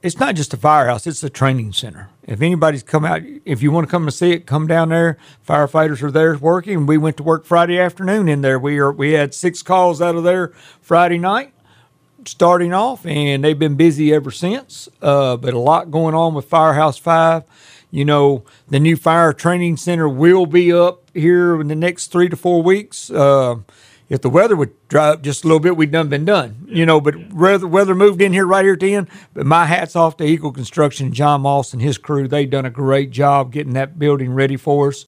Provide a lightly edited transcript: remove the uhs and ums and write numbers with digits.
it's not just a firehouse; it's a training center. If anybody's come out, if you want to come and see it, come down there. Firefighters are there working. We went to work Friday afternoon in there. We had 6 calls out of there Friday night, starting off, and they've been busy ever since. But a lot going on with Firehouse 5. The new fire training center will be up here in the next 3 to 4 weeks. If the weather would dry up just a little bit, we'd been done. But weather moved in here right here at the end. But my hat's off to Eagle Construction, John Moss and his crew. They've done a great job getting that building ready for us.